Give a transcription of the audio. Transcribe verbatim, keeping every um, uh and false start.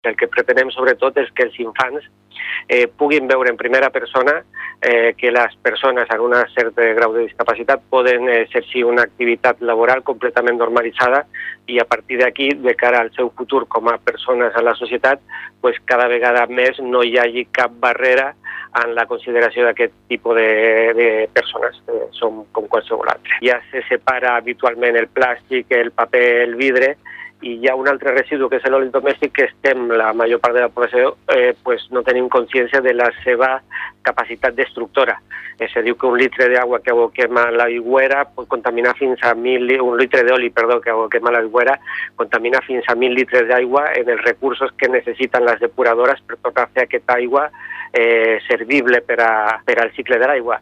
El que pretenem sobretot és que els infants eh, puguin veure en primera persona eh, que les persones amb un cert grau de discapacitat poden exercir una activitat laboral completament normalitzada i a partir d'aquí, de cara al seu futur com a persones a la societat, pues, cada vegada més no hi hagi cap barrera en la consideració d'aquest tipus de, de persones, que són com qualsevol altre. Ja se separa habitualment el plàstic, el paper, el vidre, i hi ha un altre residu que és l'oli domèstic que estem, la major part de la població, eh, pues no tenim consciència de la seva capacitat destructora. Eh, se diu que un litre d'aigua que aboquem a l'aigüera pot contaminar fins a mil, un litre d'oli, perdó, que aboquem a l'aigüera, contamina fins a mil litres d'aigua en els recursos que necessiten les depuradores per tornar a fer aquesta aigua eh, servible per, a, per al cicle de l'aigua.